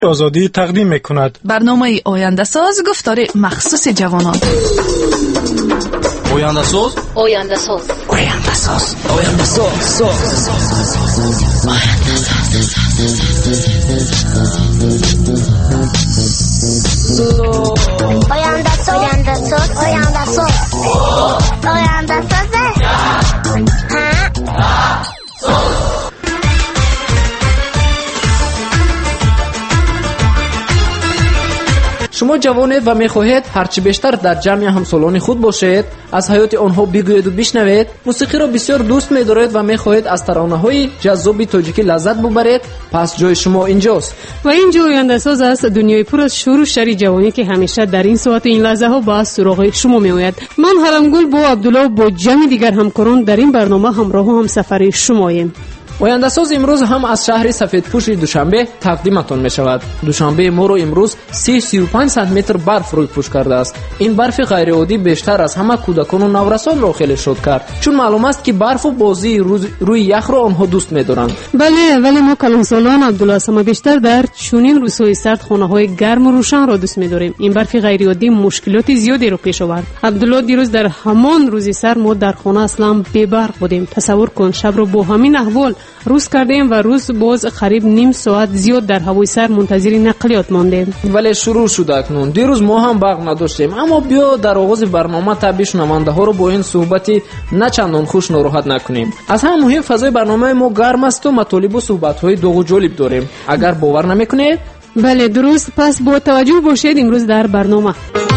آزادی تقدیم میکند. برنامه آینده ساز گفتار مخصوص جوانان. آینده ساز، آینده ساز، آینده ساز، آینده ساز، آینده ساز، آینده ساز، آینده ساز، آینده ساز. شما جوانید و میخواهید هرچی بیشتر در جمع همسالان خود باشید، از حیات آنها بگویید و بشنوید، موسیقی را بسیار دوست می‌دارید و میخواهید از ترانه‌های جذاب تاجیکی لذت ببرید، پس جای شما اینجاست. و این جای آینده ساز است، دنیای پر از شور و شری جوانی که همیشه در این ساعت این لحظه ها با سراغ شما میآید. من حرمگل با عبدالله با جمع دیگر همکاران در این برنامه همراه و همسفر شماییم. آینده ساز امروز هم از شهر سفیدپوش دوشنبه تقدیمتان می شود. دوشنبه ما رو امروز 35 سانتی متر برف روی پوش کرده است. این برف غیر عادی بیشتر از همه کودکان و نورسان را خیلی شاد کرد، چون معلوم است که برف و بازی روی یخ را آنها دوست می دارند. بله، ولی ما کلانسالان عبدالله سما بیشتر در چنین روزهای سرد خانه های گرم و روشن را دوست می داریم. این برف غیر عادی مشکلات زیادی را پیش آورد. عبدالله دیروز در همان روز سرد ما در خانه اصلا بی برق بودیم. تصور کن شب رو با همین احوال روز کردیم و روز باز قریب نیم ساعت زیاد در هوای سر منتظر نقلیات ماندیم. ولی شروع شد اکنون. دیروز ما هم برق نداشتیم، اما بیا در آغاز برنامه تبع شنونده ها رو با این صحبتی نه چندان خوش ناراحت نکنیم. از هم مهم فضای برنامه ما گرم است و مطالب و صحبت های دوغ و جالب داریم. اگر باور نمیکنید، بله درست، پس با توجه باشید امروز در برنامه.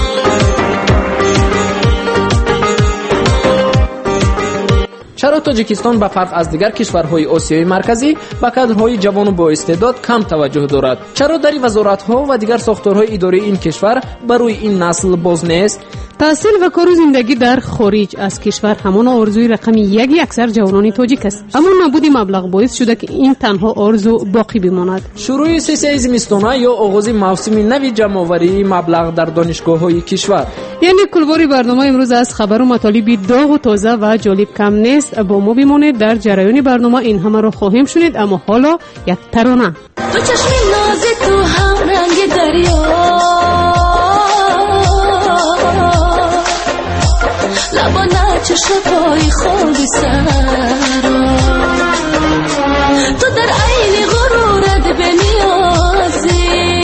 چرا تاجیکستان به فرق از دیگر کشورهای آسیای مرکزی به کادرهای جوان و با استعداد کم توجه دارد؟ چرا در وزارت‌ها و دیگر ساختارهای اداری این کشور برای این نسل باز نیست؟ تحصیل و کار و زندگی در خارج از کشور همان آرزوی رقم یک اکثر جوانان تاجیک است، اما نبود مبلغ باعث شده که این تنها آرزو باقی بماند. شروع سیاسی زمستانه یا آغاز موسم نو جمع‌آوری مبلغ در دانشگاه‌های کشور. یعنی کلواری برنامه امروز از خبر و مطالب داغ و تازه و جالب کم نیست. با ما بمانید، در جریان برنامه این همه را خواهیم شنید. اما حالا یک ترانه. تو چشم ناز تو هم رنگ دریا، لبانه چشم پای خالی سرا، تو در عین غرورت به نیازی،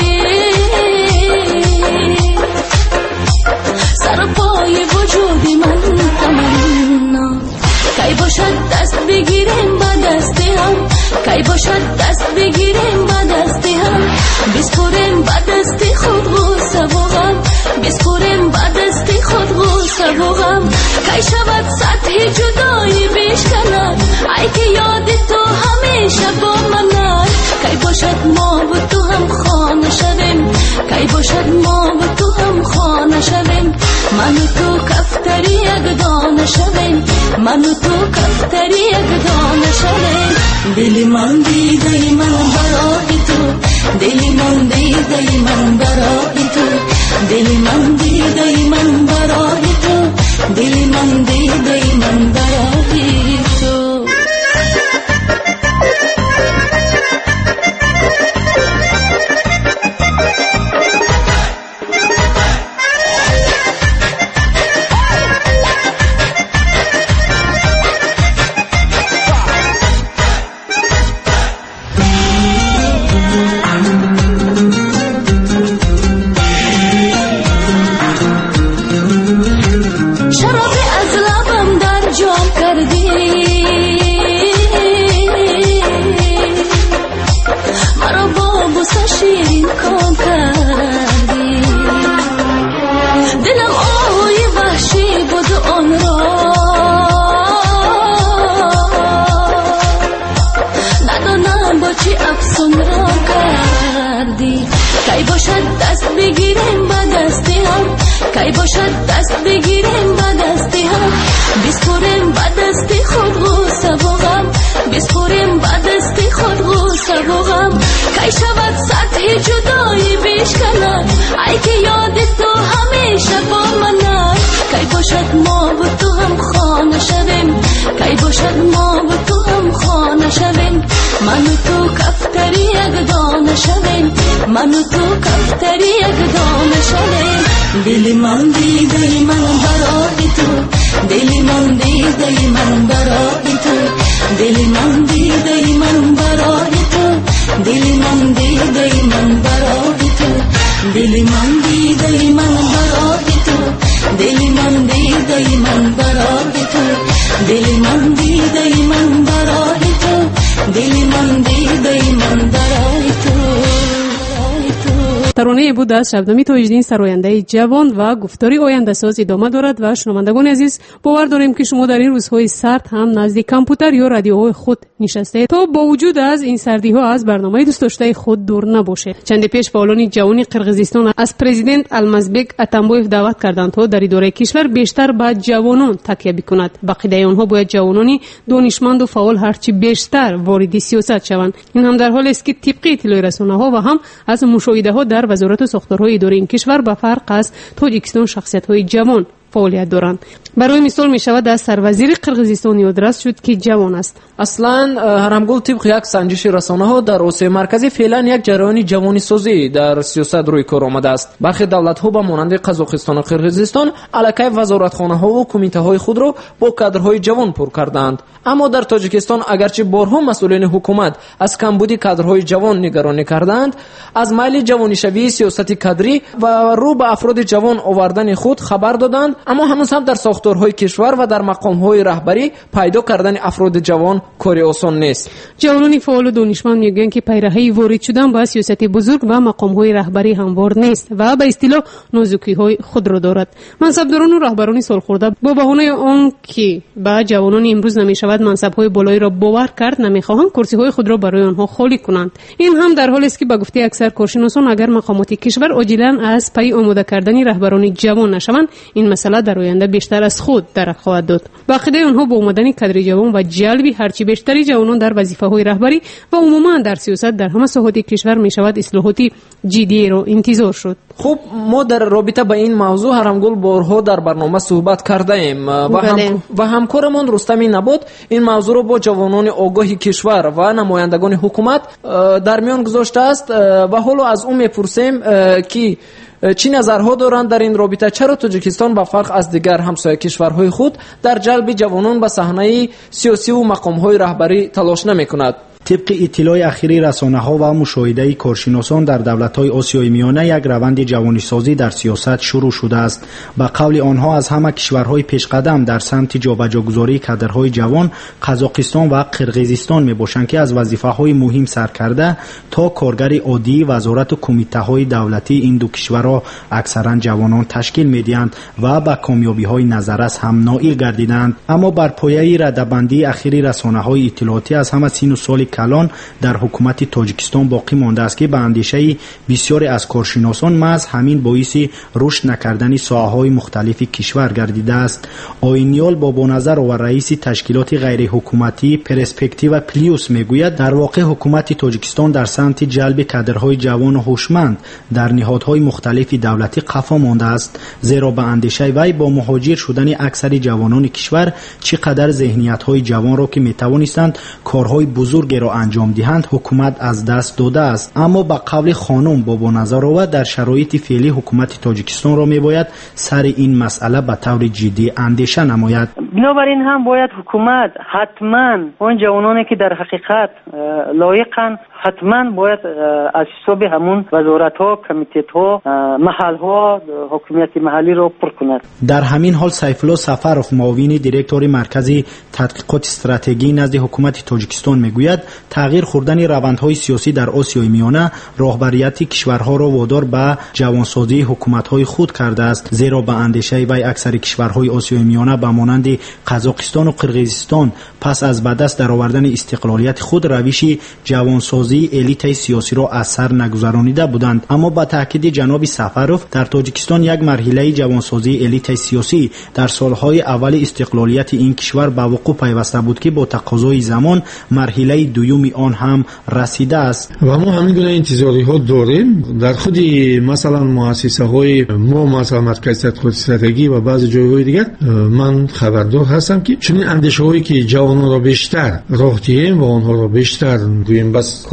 سر پای وجودی من تمنا، کی باشد دست بگیریم با دستی هم، کی باشد دست بگیریم با دستی هم، بسپریم با دستی خود غصه و غم، بسپریم با دستی خود غصه و غم، کی شود سطح جدایی بشکند، ای که یاد تو همیشه با من، کی باشد ما و تو هم خانه شویم، کی باشد ما و تو هم خانه شویم، من و تو کفتری یک دانه شویم، من و تو کفتری یک دانه شویم. دل من دیده من برای تو، دل من دیده من برای تو، دل من دیده من برای تو، دل من دیده من برای تو. کی باشد دست بگیریم با دستی هم، کی باشد دست بگیریم با دستی هم، بسپریم با دستی خود غصه و غم، بسپریم با دستی خود غصه و غم، کی شود سطح جدایی بشکند، ای که یاد تو همیشه با من، کی باشد ما و تو هم خانه شویم، کی باشد ما و تو هم خانه شویم، من و تو کفتری یک دانه شویم، من و تو کفتری یک دام شدیم دل من دیده من برای تو دل من دیده من برای تو دل من دیده من برای تو دل من دیده من برای تو دل من دیده من برای تو دل من دیده من برای تو دل من دیده من برای تو دل من دیده من برای تو. ترانه بود از شبنمی تاجدین سراینده جوان و گفتاری آینده ساز ادامه دارد و شنوندگان عزیز باور داریم که شما در این روزهای سرد هم نزدیک کامپیوتر یا رادیوهای خود نشسته تا با وجود از این سردی ها از برنامه دوست داشته خود دور نباشه. چند پیش فعالان جوانی قرقیزستان از پرزیدنت المازبک اتمبایف دعوت کردند تا در اداره کشور بیشتر به جوانان تکیه بکند. بقیه آنها باید جوانانی دانشمند و فعال هرچی بیشتر وارد سیاست شوند. این هم در حالی است که طبق اطلاع رسانه‌ها و هم از مشاهده ها در وزارت ساختارهای اداره این کشور به فرق از تاجیکستان شخصیت‌های جوان فعالیت دارند. برای مثال می شود از سروزیر قرقیزستان یادرس شد که جوان است. اصلا هرمگل طبق یک سنجش رسانه‌ها در آسیای مرکزی فعلا یک جریان جوانی سازی در سیاست روی کار آمده است. برخی دولت‌ها به مانند قزاقستان و قرقیزستان علاقه وزارتخانه‌ها و کمیته‌های خود را با کادرهای جوان پر کردند. اما در تاجیکستان اگرچه بارها مسئولین حکومت از کمبود کادرهای جوان نگرانی کردند، از میل جوانی‌شوی سیاست کادری و رو به افراد جوان آوردن خود خبر دادند، اما هنوز هم در ساختارهای کشور و در مقام‌های رهبری پیدا کردن افراد جوان کاری آسان نیست. جوانان فعال و دانشمند میگویند که پیرهی وارد شدن به سیاست بزرگ و مقام‌های رهبری هموار نیست و به اصطلاح نازکی‌های خود را دارد. منصبداران و رهبران سالخورده با بهانه آن که به جوانان امروز نمی‌شود منصب‌های بالایی را باور کرد، نمی‌خواهند کرسی‌های خود را برای آنها خالی کنند. این هم در حالی است که به گفته اکثر کارشناسان اگر مقامات کشور عاجلاً از پی آماده کردن رهبران جوان نشوند، این مسئله در آینده بیشتر از خود درک خواهد داد. باقی آنها با آمدن کادر جوان و جلب هرچی بیشتری جوانان در وظیفه‌های رهبری و عموما در سیاست در همه ساحات کشور می‌شود اصلاحاتی جدی را انتظار شد. خب ما در رابطه با این موضوع هرمگل بارها در برنامه صحبت کرده ایم و همکارمان رستم نبات این موضوع را با جوانان آگاه کشور و نمایندگان حکومت در میان گذاشته است و حالا از اون میپرسیم که چی نظرها دارند در این رابطه؟ چرا تاجیکستان به فرق از دیگر همسایه کشورهای خود در جلب جوانان به صحنه سیاسی و مقام‌های رهبری تلاش نمی‌کند؟ طبق اطلاع اخیری رسانه‌ها و مشاهده کارشناسان در دولت‌های آسیای میانه یک روند جوانی‌سازی در سیاست شروع شده است. به قول آنها از همه کشورهای پیشقدم در سمت جابجاگذاری کادرهای جوان قزاقستان و قرقیزستان میباشند که از وظیفه‌های مهم سر کرده تا کارگر عادی وزارت و کمیته‌های دولتی این دو کشورها اکثرا جوانان تشکیل می‌دهند و به کامیابی‌های نظررس هم نائل گردیدند. اما بر پایه رده‌بندی اخیری رسانه‌های اطلاعاتی از همه سن و سال کلان در حکومت تاجیکستان باقی مانده است که به اندیشه بسیاری از کارشناسان محض همین باعث رشد نکردن ساحه‌های مختلف کشور گردیده است. آینیال بابا نظر و رئیس تشکیلات غیر حکومتی پرسپکتیو پلیوس میگوید در واقع حکومت تاجیکستان در سمت جلب کادرهای جوان و هوشمند در نهادهای مختلف دولتی قفا مانده است، زیرا به اندیشه وی با مهاجر شدن اکثر جوانان کشور چقدر ذهنیت‌های جوان را که میتوانستند کارهای بزرگ را انجام دهند حکومت از دست داده است. اما با قول خانم بابا نظرова در شرایط فعلی حکومت تاجیکستان را میباید سر این مسئله به طور جدی اندیشه نماید. بنابراین هم باید حکومت حتما اون جوانانی که در حقیقت لایقن حتما باید از حساب همون وزارت‌ها، کمیته‌ها، محل‌ها، حکومت محلی را پر کند. در همین حال سیفالله سفروف معاون دیرکتور مرکز تحقیقات استراتژی نزد حکومت تاجیکستان میگوید تغییر خوردن روندهای سیاسی در آسیای میانه راهبریت کشورها را وادار به جوانسازی حکومت‌های خود کرده است، زیرا به اندیشه وی اکثر کشورهای آسیای میانه به مانند قزاقستان و قرقیزستان پس از به دست درآوردن استقلالیت خود روش جوانسازی الیت سیاسی را از سر نگذرانیده بودند. اما با تاکید جناب سفروف در تاجیکستان یک مرحله جوانسازی الیت سیاسی در سالهای اول استقلالیت این کشور به وقوع پیوسته بود که با تقاضای زمان مرحله دوم آن هم رسیده است. و ما همین گونه انتظاری ها داریم در خود مثلا مؤسسه های ما، مثلا مرکز تحقیقات استراتژی و بعضی جایهای دیگر من خبردار هستم که چنین اندیشه هایی که جوانان را بیشتر راه دهیم و آنها را بیشتر گوییم بس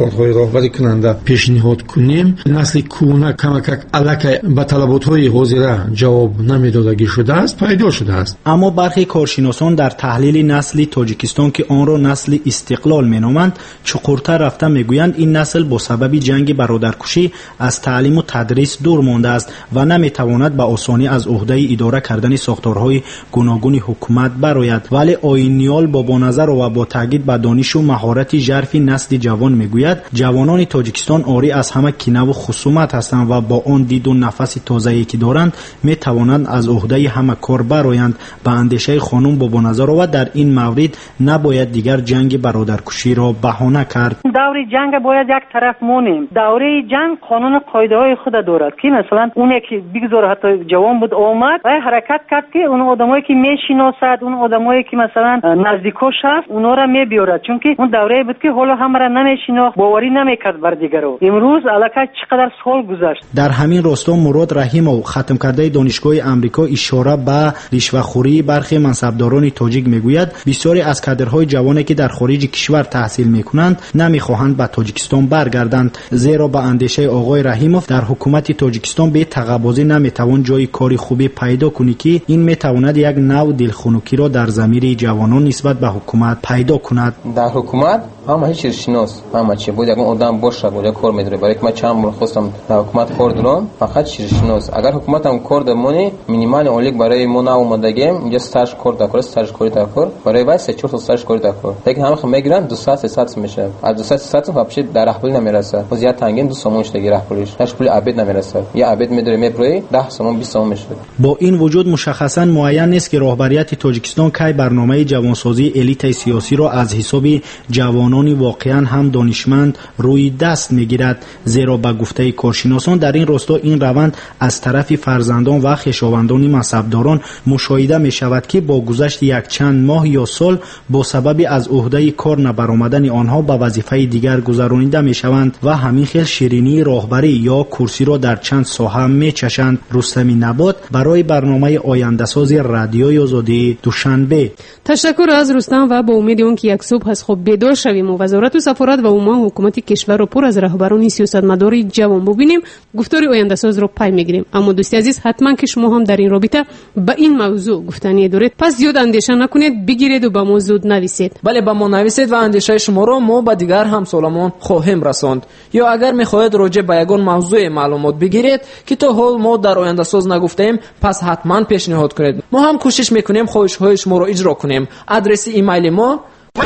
افرادهای راهبری کننده پیشنهاد کنیم، نسل کهنه کمک الک به طلبات‌های حاضره جواب نمیدادگی شده است، پیدا شده است. اما برخی کارشناسان در تحلیل نسل تاجیکستان که آن را نسل استقلال مینامند چقورتر رفته میگویند این نسل با سبب جنگ برادرکشی از تعلیم و تدریس دور مانده است و نمیتواند به آسانی از عهده اداره کردن ساختارهای گوناگون حکومت برآید. ولی آیینیال با نظر و با تاکید به دانش و مهارت ژرف نسل جوان میگوید جوانان تاجیکستان آری از همه کینه و خصومت هستند و با آن دید و نفس تازه‌ای که دارند میتوانند از عهده همه کار برآیند. به اندیشه خانم با نظر و در این مورد نباید دیگر جنگ برادرکشی را بهانه کرد. دور جنگ باید یک طرف مونیم. دوره جنگ قانون قاعده های خود دارد که مثلا اون یکی بگذار حتی جوان بود آمد و حرکت کرد که اون آدمایی که میشناسد، اون آدمایی که مثلا نزدیکش هست اونا را میبیارد، چون که اون دوره بود که حالا همه را نمیشناخت، باوری نمیکرد بر دیگرو. امروز الکی چقدر سال گذشت. در همین راستا مراد رحیمov ختم کرده دانشگاه آمریکا اشاره به رشوه‌خوری برخی منصبداران تاجیک میگوید بسیاری از کادرهای جوانی که در خارج کشور تحصیل میکنند نمیخواهند به تاجیکستان برگردند، زیرا به اندیشه آقای رحیمov در حکومت تاجیکستان به تقاضی نمیتوان جای کاری خوبی پیدا کنی که این میتواند یک نوع دلخنکی را در ضمیر جوانان نسبت به حکومت پیدا کند. در حکومت همه چیز شناس، همه چی بود یک آدم باشه بود کار میداره. برای که من چند بار خواستم در حکومت کار دارم، فقط چیز شناس. اگر حکومت هم کار دمونی مینیمال اولیک برای ما ناومدگیم اینجا استاژ کار دکور، استاژ کاری دکور برای وای 3-4 استاژ کاری دکور. لیکن همه میگیرن 200 میشه. از 200 واپس در رهبری نمیرسه. زیاد تنگین 2 سومونش دیگه رهبریش. اش پول عبید نمیرسه. یا عبید میداره میبره 10 سومون 20 سومون میشه. با این وجود مشخصا معین نیست که راهبریت تاجیکستان کی برنامه جوانسازی الیت سیاسی را از حساب جوانان واقعا هم دانشمند روی دست میگیرد، زیرا به گفته کارشناسان در این راستا این روند از طرف فرزندان و خویشاوندان منصبداران مشاهده می شود که با گذشت یک چند ماه یا سال با سبب از عهده کار نبرآمدن آنها به وظیفه دیگر گذرانیده می شوند و همین خیل شیرینی راهبری یا کرسی را در چند ساحه می چشند. رستمی نبات برای برنامه آینده سازی رادیوی آزادی دوشنبه. تشکر از رستم و با امید اون که یک صبح از خواب بیدار شویم و وزارت و سفارت و عموم حکومت کشور رو پر از رهبران سیاستمدار جوان ببینیم، گفتار آینده ساز رو پای میگیریم. اما دوستی عزیز حتما که شما هم در این رابطه به این موضوع گفتنی دارید، پس زیاد اندیشه نکنید، بگیرید و به موضوع نویسید. بله به ما نویسید و اندیشه شما رو ما به دیگر همسالمان خواهیم رساند. یا اگر میخواهید راجع به یگان موضوع معلومات بگیرید که تا حال ما در آینده ساز نگفتیم، پس حتما پیشنهاد کنید. ما هم کوشش میکنیم خواهش‌های شما رو اجرا کنیم. آدرس ایمیل ما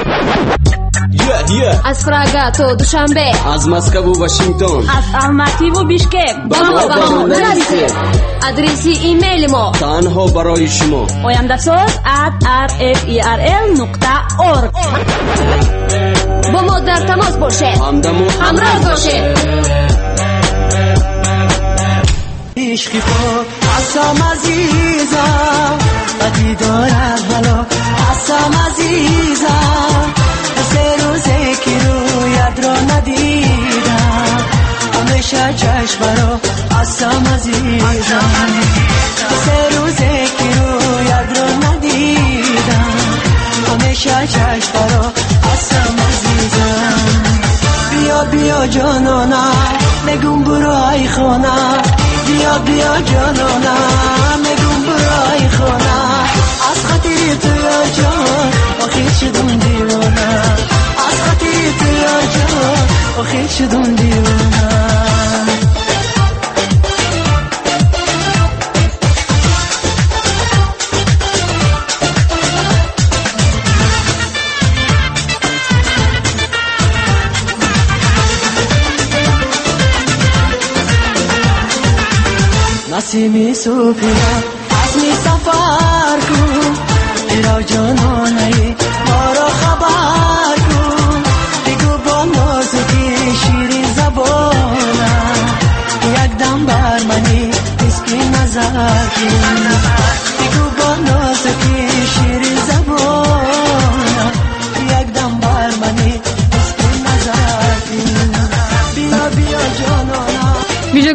از پراگا تا دوشنبه، از مسکو و واشنگتن، از الماتی و بیشکک با ما نویسید. آدرس ایمیل ما تنها برای شما oyandasaz@rferl.org. با ما در تماس باشید، همراه باشید. عشقی پاک حسام عزیزم بدی دارم حالا حسام عزیزم سه روزه که رویت را ندیدم همیشه چشم برا حسام عزیزم سه روزه که رویت را ندیدم همیشه چشم برا حسام عزیزم بیا بیا جانانم نگم برای خانه بیا بیا جانانم نگم برای خانه از خاطر تو یا جان آخه شدم دیوانه از خاطر تو یا جان آخه شدم دیوانه نسیمی صوفیه اسمی سفر کن ایرا جانانه ما را خبر کن بگو با نازکی شیرین زبانه یک دم بر منی اسکی نظر کن بگو با نازکی شیرین زبانه یک دم بر منی اسکی نظر کن بیا بیا جانانه.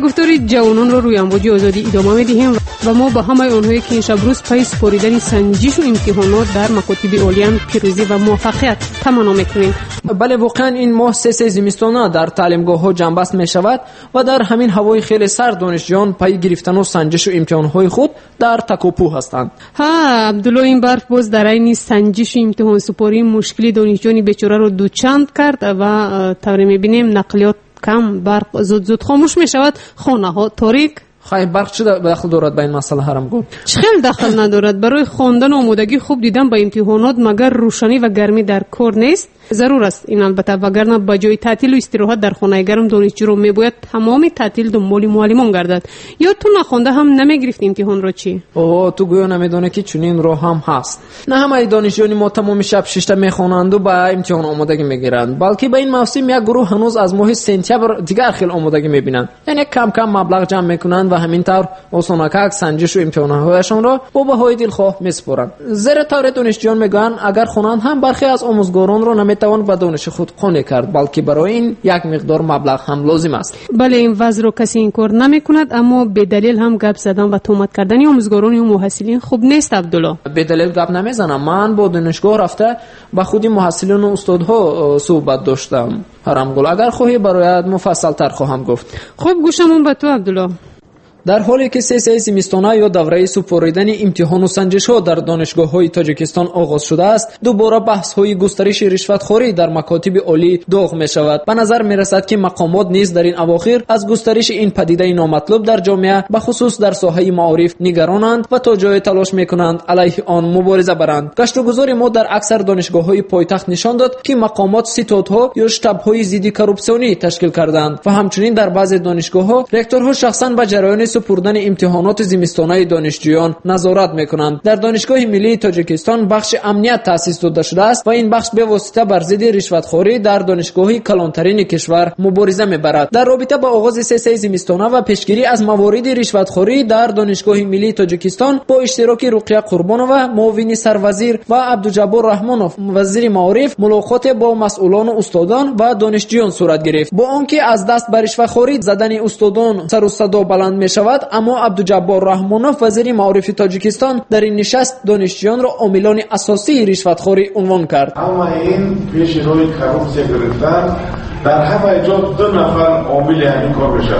گفتاری جوانان را روی امواج آزادی ادامه می‌دهیم و ما با همه آنهایی که این شب روز پای سپاریدن سنجش و امتحانات در مکاتب عالیان پیروزی و موفقیت تمنا می‌کنیم. بله، واقعا این ماه سه زمستانه در تعلیمگاه‌ها جنبست می‌شود و در همین هوای خیلی سرد دانشجویان پای گرفتن و سنجش و امتحان‌های خود در تکاپو هستند. عبدالله، این برف باز در این سنجش و امتحان سپاری مشکلی دانشجویان بیچاره رو دوچند کرد و طوری می‌بینیم نقلیات کم، برق زود خاموش می‌شود، خانه‌ها تاریک. خیلی برق چه دخل دارد به این مسئله هرمگو؟ خیلی دخل ندارد. برای خواندن آمادگی خوب دیدن به امتحانات مگر روشنی و گرمی در کار نیست؟ ضرور است این البته، وگرنه به جای تعطیل و استراحت در خانه گرم دانشجو رو میباید تمام تعطیل دنبال معلمان گردد. یا تو نخونده هم نمیگرفت امتحان را چی؟ تو گویا نمیدونه که چنین راه هم هست. نه همه دانشجویان ما تمام شب شش تا میخوانند و به امتحان آمادگی میگیرند، بلکه به این موسم یک گروه هنوز از ماه سپتامبر دیگر خیلی آمادگی میبینند. یعنی کم کم مبلغ جمع میکنند و همینطور آسانکک سنجش و امتحاناتشان را با بهای دلخواه میسپارند. زیر طور دانشجویان میگن اگر خوانند هم برخی از آموزگاران را نمیتوان به دانش خود قانع کرد، بلکه برای این یک مقدار مبلغ هم لازم است. بله، این وضع رو کسی انکار نمیکند، اما به دلیل هم گپ زدن و تهمت کردن آموزگاران و محصلین خوب نیست. عبدالله، به دلیل گپ نمیزنم. من با دانشگاه رفته با خود محصلین و استادها صحبت داشتم. هرمگل اگر خواهی برایت مفصل تر خواهم گفت. خوب گوشمون به تو عبدالله. در حالی که سه زمستانه یا دوره سپاریدن امتحان و سنجش‌ها در دانشگاه‌های تاجیکستان آغاز شده است، دوباره بحث‌های گسترش رشوتخوری در مکاتب عالی داغ می‌شود. به نظر می‌رسد که مقامات نیز در این اواخر از گسترش این پدیده نامطلوب در جامعه به خصوص در ساحه معارف نگرانند و تا جای تلاش می‌کنند علیه آن مبارزه برند. گشت و گذار ما در اکثر دانشگاه‌های پایتخت نشان داد که مقامات ستادها یا شتاب‌های ضد کورپسیونی تشکیل کردند و همچنین در بعضی دانشگاه‌ها رکتورها شخصاً به جریان سپردن امتحانات زمستانه دانشجویان نظارت میکنند. در دانشگاه ملی تاجیکستان بخش امنیت تأسیس داده شده است و این بخش به واسطه بر ضد رشوتخوری در دانشگاهی کلانترین کشور مبارزه میبرد. در رابطه با آغاز سه زمستانه و پیشگیری از موارد رشوتخوری در دانشگاه ملی تاجیکستان با اشتراک رقیه قربانووا معاون سروزیر و عبدالجبار رحمانوف وزیر معارف ملاقات با مسئولان و استادان و دانشجویان صورت گرفت. با آنکه از دست به رشوتخوری زدن استادان سر و صدا بلند میشود، اما عبدالجبار رحمانوف وزیر معارف تاجیکستان در این نشست دانشجویان را عاملان اساسی رشوتخوری عنوان کرد. اما این پیش روی کورپسیا گرفتن در همه جا دو نفر عامل همین کار میشن.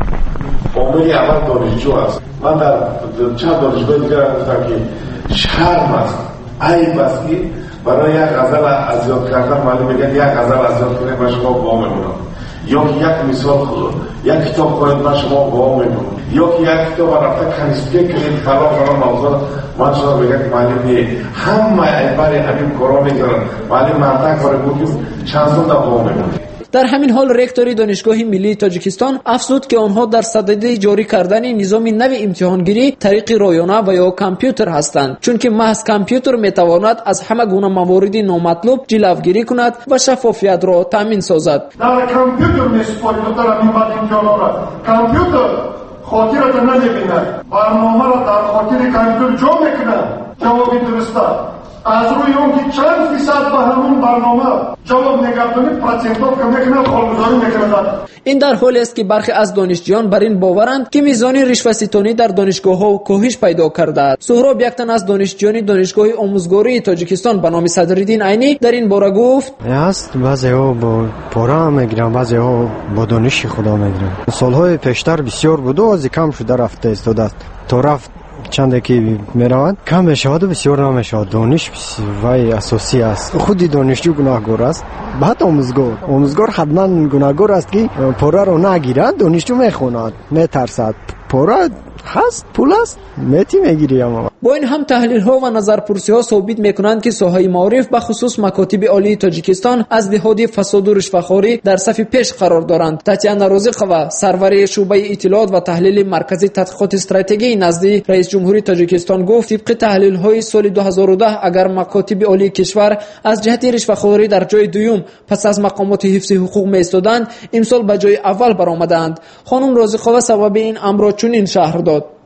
عامل اول دانشجو است. من در چند دانشگاه دیگر گفتم که شرم است، عیب است که برای یک غزل اذیت کردن معلوم میگن یک غزل اذیت کنه من شما با میمونم، یا که یک مثال خود یک کتاب خواهید من شما با میمونم، یا که یک کتاب رفته کنیسته کنید فلان موضوع من شما بگم که معلوم نیه. همه عبر همین کارا میگرن معلوم مردک برای بودیم چند سال در با میمونم. در همین حال رکتوری دانشگاه ملی تاجیکستان افزود که آنها در صدد جاری کردن نظام نو امتحانگیری طریق رایانه و یا کامپیوتر هستند، چون که محض کامپیوتر میتواند از همه گونه موارد نامطلوب جلوگیری کند و شفافیت را تامین سازد. در کامپیوتر میسپارید در این بعد امتحانات کامپیوتر خاطرت نمیبینه، برنامه را در خاطر کامپیوتر جا میکنه. جوابی درسته از روی اون که چند فیصد به همون برنامه جواب نگردانی پرسنتو که میکنه خالگذاری میکنه. این در حالی است که برخی از دانشجویان بر این باورند که میزان رشوه‌ستانی در دانشگاه‌ها کاهش پیدا کرده است. سهراب یک تن از دانشجویان دانشگاه آموزگاری تاجیکستان به نام صدرالدین عینی در این باره گفت: است بعضی‌ها با پارا میگیرن، بعضی‌ها با دانش خدا میگیرن. سالهای پیشتر بسیار بود و از کم شده رفته است دست تا رفت چنده که میرود کم میشود و بسیار نمیشود. دانش وای اساسی است. خودی دانشجو گناهگار است، بعد آموزگار حتما گناهگار است که پاره رو نگیرد. دانشجو میخواند میترسد پاره هست پول است میتی میگیری. اما با این هم تحلیل ها و نظرپرسی ها ثابت میکنند که ساحه معارف به خصوص مکاتب عالی تاجیکستان از نهاد فساد و رشوه‌خوری در صف پیش قرار دارند. تاتیانا رازقова سرور شعبه اطلاعات و تحلیل مرکز تحقیقات استراتژی نزد رئیس جمهوری تاجیکستان گفت طبق تحلیل های سال 2010 اگر مکاتب عالی کشور از جهت رشوه‌خوری در جای دوم پس از مقامات حفظ حقوق میایستادند، امسال به جای اول برآمدند. خانم رازقова سبب این امر را چنین شرح داد: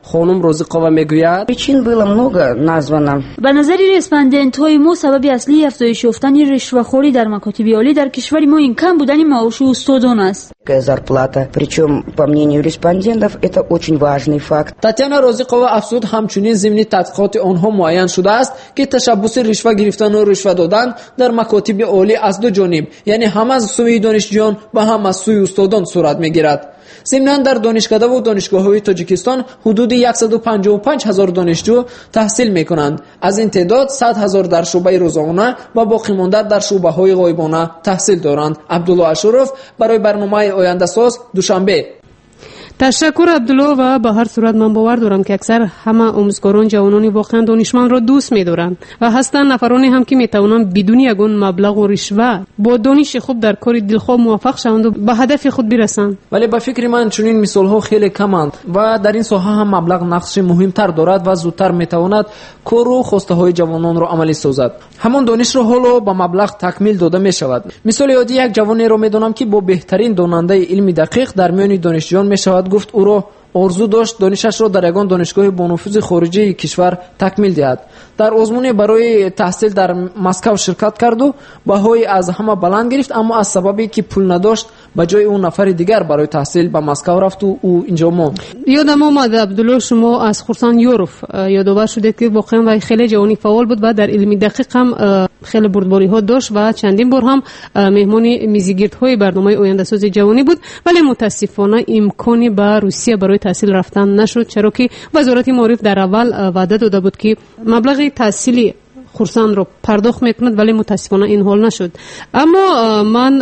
خانم روزیقова میگوید причин было много названо. به نظر رسپاندنت‌های ما سبب اصلی افزایش یافتن رشوه‌خوری در مکاتب عالی در کشور ما این کم بودن معاش استادان است. Зарплата, причем по мнению респондентов это очень важный факт. تاتیانا روزیقова افزود همچنین ضمن تحقیقات آنها معین شده است که تشبث رشوه گرفتن و رشوه دادن در مکاتب عالی از دو جانب، یعنی هم از سوی دانشجویان و هم از سوی استادان صورت میگیرد. ضمناً در دانشکده و دانشگاه‌های تاجیکستان حدود 155,000 دانشجو تحصیل می‌کنند. از این تعداد 100,000 در شعبه روزانه و باقی مانده در شعبه‌های غایبانه تحصیل دارند. عبدالله اشرف برای برنامه آینده ساز دوشنبه. تشکر عبدالله. و به هر صورت من باور دارم که اکثر همه آموزگاران جوانانی واقعا دانشمند را دوست می‌دارند و هستند نفرانی هم که می‌توانند بدون یگان مبلغ و رشوه با دانش خوب در کار دلخواه موفق شوند و به هدف خود برسند. ولی به فکر من چنین مثال‌ها خیلی کمند و در این ساحه هم مبلغ نقش مهمتر دارد و زودتر می‌تواند کار و خواسته‌های جوانان را عملی سازد. همان دانش را حالا با مبلغ تکمیل داده می‌شود. مثال یادی یک جوانی را می‌دانم که با بهترین داننده علمی دقیق در میان دانشجویان می‌شود گفت او را آرزو داشت دانشش را در یگان دانشگاه با نفوذ خارجی کشور تکمیل دهد. در آزمون برای تحصیل در مسکو شرکت کرد و بهای از همه بلند گرفت، اما از سببی که پول نداشت به جای اون نفر دیگر برای تحصیل به مسکو رفت و او اینجا ماند. یادم آمد عبدالله شما از خورسان یوروف یادآور شدید که واقعا و خیلی جوانی فعال بود و در علمی دقیق هم خیلی بردباری ها داشت و چندین بار هم مهمان میزگردهای برنامه آینده ساز جوانی بود، ولی متاسفانه امکانی به روسیه برای تحصیل رفتن نشد، چرا که وزارت معارف در اول وعده داده بود که مبلغ تحصیلی خورسان رو پرداخت میکند، ولی متاسفانه این حال نشد. اما من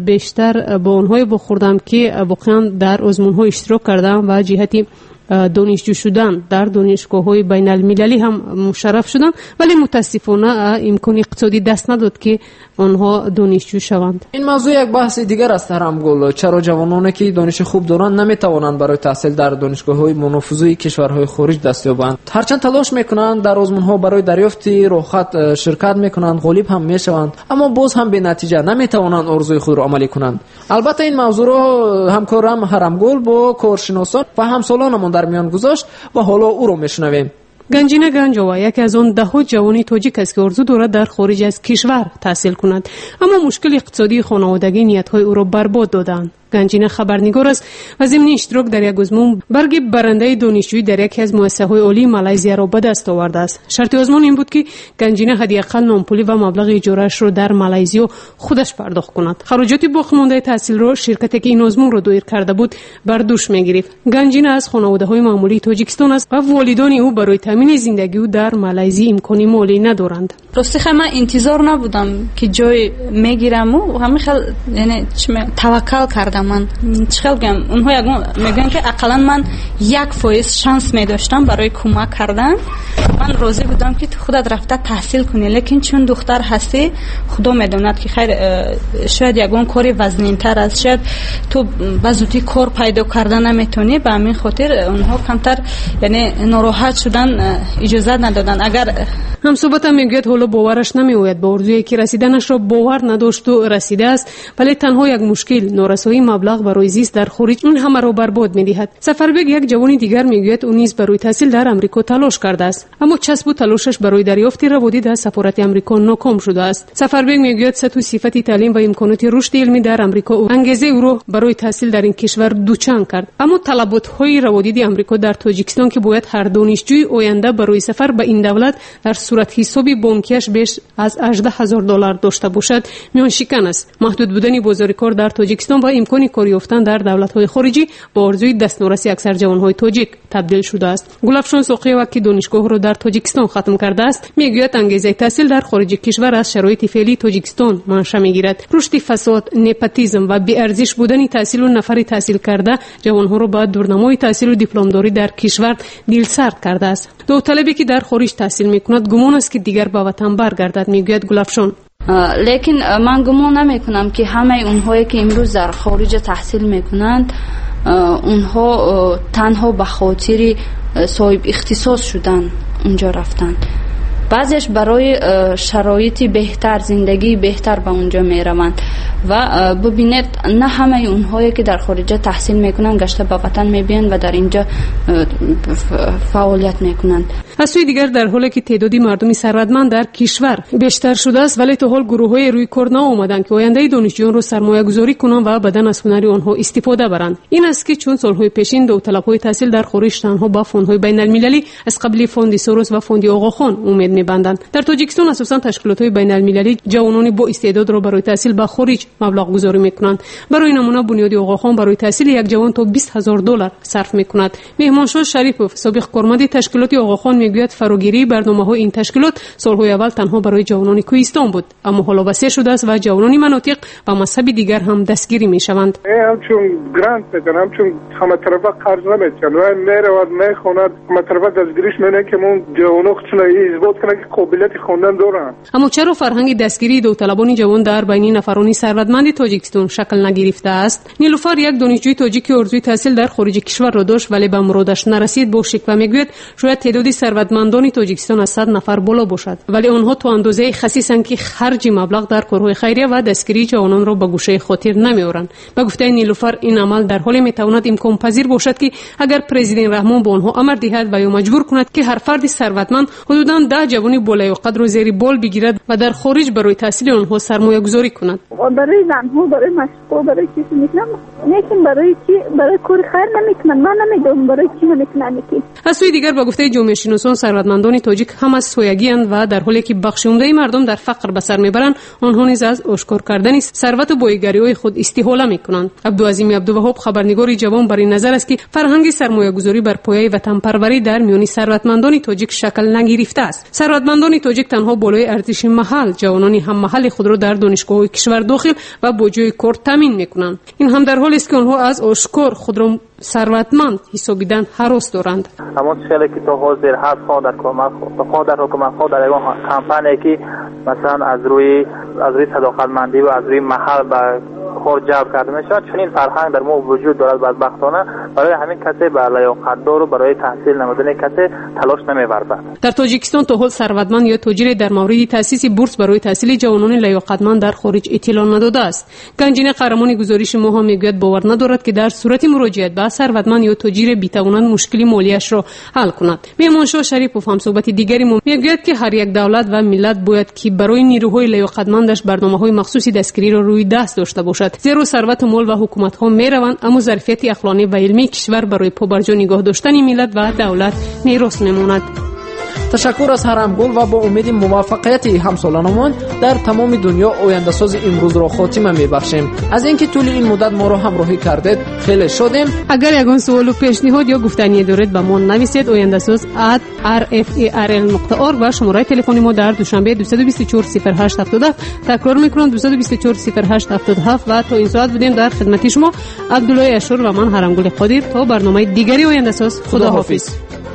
بیشتر با اونهای بخوردم که واقعا در آزمون‌ها اشتراک کردم و جهتی دانشجو شدن در دانشگاه‌های بین المللی هم مشرف شدن، ولی متاسفانه امکان اقتصادی دست نداد که آنها دانشجو شوند. این موضوع یک بحث دیگر است. هرمگل چرا جوانانی که دانش خوب دارند نمیتوانند برای تحصیل در دانشگاه‌های منافذه کشورهای خارج دست یابند؟ هرچند تلاش میکنند در آزمون‌ها برای دریافت راحت شرکت میکنند، غالب هم میشوند، اما باز هم به نتیجه نمیتوانند آرزوی خود را عملی کنند. البته این موضوع را همکارم هرمگل با کارشناسان و همسالانمان در میان گذاشت و حالا او را میشنویم. گنجینه گنجووا یکی از آن دهها جوانی تاجیک است که آرزو دارد در خارج از کشور تحصیل کند، اما مشکل اقتصادی خانوادگی نیت‌های او را برباد دادند. گنجینه خبرنگار است و ضمن اشتراک در یک آزمون برگ برنده دانشجویی در یکی از مؤسسه‌های عالی مالزیا را به دست آورده است. شرط آزمون این بود که گنجینه حداقل نامپولی و مبلغ اجاره‌اش را در مالزیا خودش پرداخت کند. خراجات باقی مانده تحصیل را شرکتی که این آزمون را دایر کرده بود بر دوش می‌گرفت. گنجینه از خانواده‌های معمولی تاجیکستان است و والدان او برای تامین زندگی او در مالزیا امکانی مالی ندارند. راستش من انتظار نبودم که جای میگیرم و همین خیلی یعنی توکل کردم. من چقدر بگم اونها میگن که اقلا من 1% شانس می‌داشتم برای کمک کردن. من راضی بودم که تو خودت رفته تحصیل کنی، لیکن چون دختر هستی خدا میدوند که خیر شاید یگان کاری وزنین‌تر است، شاید تو بزودی کار پیدا کردن نمیتونی، به همین خاطر اونها کمتر یعنی ناراحت شدن اجازه ندادن. اگر هم صحبت میگوید حالا باورش نمیآید به آرزویی که رسیدنش را باور نداشت و رسیده است، ولی تنها یک مشکل نارسایی مبلغ برای زیست در خارج اون همه را برباد می‌دهد. سفربگ یک جوانی دیگر میگوید اون نیز برای تحصیل در آمریکا تلاش کرده است، اما چسب و تلاشش برای دریافت روابط در سفارت آمریکا ناکام شده است. سفربگ میگوید سطح و صفت تعلیم و امکانات رشد علمی در آمریکا او انگیزه او را برای تحصیل در این کشور دوچنگ کرد، اما طلبات‌های روابط آمریکا در تاجیکستان که باید هر دانشجوی آینده برای سفر به این دولت در صورت حسابی بانکیش بیش از $18,000 داشته باشد میان شکن است. محدود بودن بازار کار در تاجیکستان و امکان کار یافتن در دولت‌های خارجی با آرزوی دستنورسی اکثر جوان‌های تاجیک تبدیل شده است. گلافشان ساقی وقتی دانشگاه را در تاجیکستان ختم کرده است میگوید انگیزه تحصیل در خارج کشور از شرایط فعلی تاجیکستان منشأ میگیرد. رشد فساد، نپاتیسم و بی‌ارزش بودن تحصیل و نفر تحصیل کرده جوان‌ها را با دورنمای تحصیل و دیپلمداری در کشور دلسرد کرده است. داوطلبی که در خارج تحصیل میکند گمان است که دیگر به وطن برگردد میگوید گلافشان. لیکن من گمان نمیکنم که همه اونهایی که امروز در خارج تحصیل میکنند اونها تنها به خاطر صاحب اختصاص شدن اونجا رفتن. بعضیش برای شرایط بهتر، زندگی بهتر به اونجا میروند و ببینید نه همه اونهایی که در خارج تحصیل میکنن گشته به وطن میبینند و در اینجا فعالیت میکنند. از سوی دیگر در حالی که تعدادی مردم ثروتمند در کشور بیشتر شده است، ولی تا حال گروه‌های روی کار نآمدند که آینده دانشجویان را سرمایه‌گذاری کنند و بدن از هنر آنها استفاده برند. این است که چون سالهای پیشین داوطلب‌های تحصیل در خارج تنها با فاندهای بین‌المللی از قبل فاند سوروس و فاند آقاخان امید می‌بندند. در تاجیکستان اساساً تشکیلات‌های بین‌المللی جوانان با استعداد را برای تحصیل به خارج مبلغ گذاری می‌کنند. برای نمونه بنیاد آقاخان برای تحصیل یک جوان تا $20,000 صرف می‌کند. مهمانشاه شریفوف سابق کارمند تشکیلات آقاخان میگوید فراگیری برنامه‌های این تشکیلات سالهای اول تنها برای جوانان کوهستان بود، اما حالا وسیع شده است و جوانان مناطق و مذهب دیگر هم دستگیری می‌شوند. همچون گرانت میدن، همچون همه طرفه قرض نمی‌کنن و میرود میخواند همه طرفه دستگیریش می‌کنن که من جوانان خودشون اثبات کنن که قابلیت خواندن دارن. اما چرا فرهنگ دستگیری داوطلبان جوان در بین نفران ثروتمند تاجیکستان شکل نگرفته است؟ نیلوفر یک دانشجوی تاجیک که آرزوی تحصیل در خارج کشور را داشت ولی به مرادش نرسید با شکوه میگوید شاید تعداد ثروتمندان تاجیکستان از 100 نفر بالا باشد، ولی آنها تو اندازه خسیسند که خرج مبلغ در کارهای خیریه و دستگیری جوانان را به گوشه خاطر نمیآورند. به گفته نیلوفر این عمل در حالی میتواند امکان پذیر باشد که اگر پرزیدنت رحمان به آنها امر دهد و یا مجبور کند که هر فرد ثروتمند حدوداً 10 جوانی بالای قدر و زیر بال بگیرد و در خارج برای تحصیل آنها سرمایه گذاری کند. برای زنها، برای مشقا، برای چیزی میکنم، لیکن برای چی؟ برای کار خیر نمیکنن. من نمیدونم برای چی نمیکنن. از سوی دیگر به گفته جامعه شناسان ثروتمندان تاجیک هم از سویگی‌اند و در حالی که بخش عمده مردم در فقر به سر میبرند، آنها نیز از آشکار کردن ثروت و بایگری‌های خود استحاله میکنند. عبدالعظیم عبدالوهاب خبرنگار جوان بر این نظر است که فرهنگ سرمایه‌گذاری بر پایه وطن پروری در میان ثروتمندان تاجیک شکل نگرفته است. ثروتمندان تاجیک تنها بالای ارزش محل جوانان هم محل خود را در دانشگاه‌های کشور داخل و با جای کار تامین میکنند. این هم در حالی است که آنها از آشکار خود را ثروتمند حسابیدن هراس دارند. همون چیزی که تو حاضر هست خود در حکومت خود در کمپانی که مثلا از روی صداقتمندی و از روی محل به کار جلب کرده میشود، چون این فرهنگ در ما وجود دارد. بدبختانه برای همین کسی به لیاقتدار و برای تحصیل نمودن کسی تلاش نمی‌ورزد. در تاجیکستان تا حال ثروتمند یا تاجر در مورد تأسیس بورس برای تحصیل جوانان لیاقتمند در خارج اطلاع نداده است. گنجینه قهرمان گزارش ما هم میگوید باور ندارد که در صورت مراجعت به ثروتمند یا تاجر بی‌تواند مشکل مالیش را حل کند. مهمانشاه شریفوف هم صحبت دیگری میگوید که هر یک دولت و ملت باید که برای نیروهای لیاقتمندش برنامه‌های مخصوصی دستگیری را روی دست داشته باشد، زیرا ثروت مال و حکومت‌ها میروند اما ظرفیت اخلاقی و علمی کشور برای پابرجا نگاه داشتن ملت و دولت میراث میماند. تشکر از هرمگل و با امید موفقیت همسالانمان در تمام دنیا آینده ساز امروز را خاتمه میبخشیم. از اینکه طول این مدت ما را همراهی کردید خیلی شادیم. اگر یگان سوال و پیشنهاد یا گفتنی دارید به ما نویسید. آینده ساز @rfarl.org و شماره تلفن ما در دوشنبه 224 0877. تکرار میکنم 224 0877 و تا این ساعت بودیم در خدمت شما عبدالله اشور و من هرمگل قادر. تا برنامه دیگری آینده ساز خداحافظ.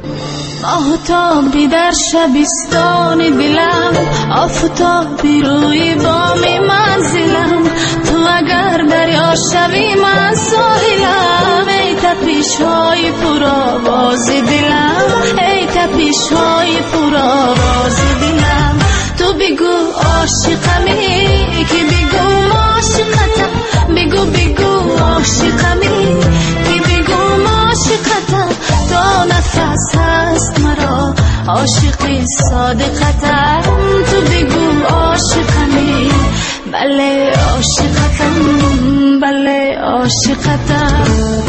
آفتابی در شبستان دلم، آفتابی روی بام منزلم، تو اگر دریا شوی من ساحلم. ای تپش‌های پرآواز دلم، ای تپش‌های پرآواز دلم، تو بگو عاشقمی که بگو عاشقتم، بگو عاشقمی که بگو عاشقتم، تا نفس هست مرا عاشقی صادقتم، تو بگو عاشقمی، بله عاشقتم، بله عاشقتم.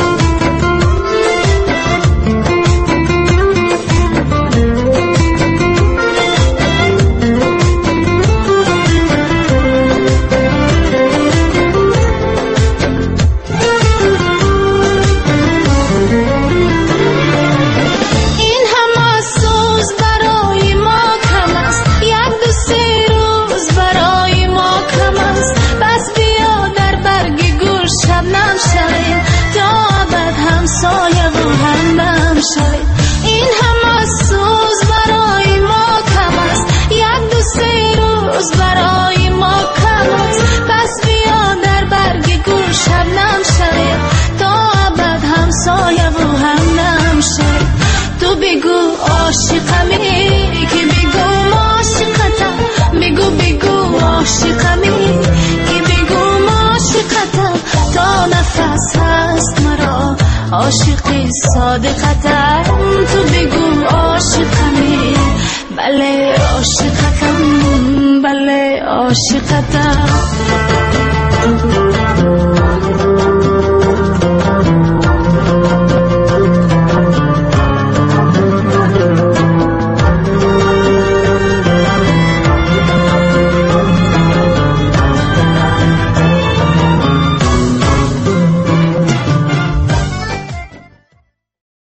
تا عاشقی صادقتم تو بگو عاشقمی بله عاشقتم بله عاشقتم